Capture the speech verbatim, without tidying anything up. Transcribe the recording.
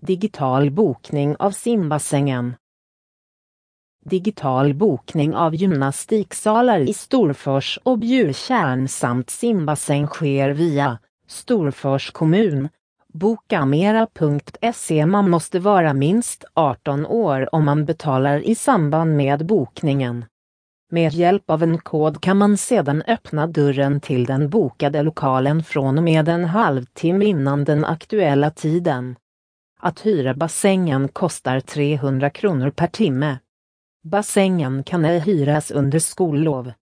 Digital bokning av simbassängen. Digital bokning av gymnastiksalar i Storfors och Bjurtjärn samt simbassäng sker via Storfors kommun. Bokamera punkt se. Man måste vara minst arton år om man betalar i samband med bokningen. Med hjälp av en kod kan man sedan öppna dörren till den bokade lokalen från och med en halvtimme innan den aktuella tiden. Att hyra bassängen kostar trehundra kronor per timme. Bassängen kan ej hyras under skollov.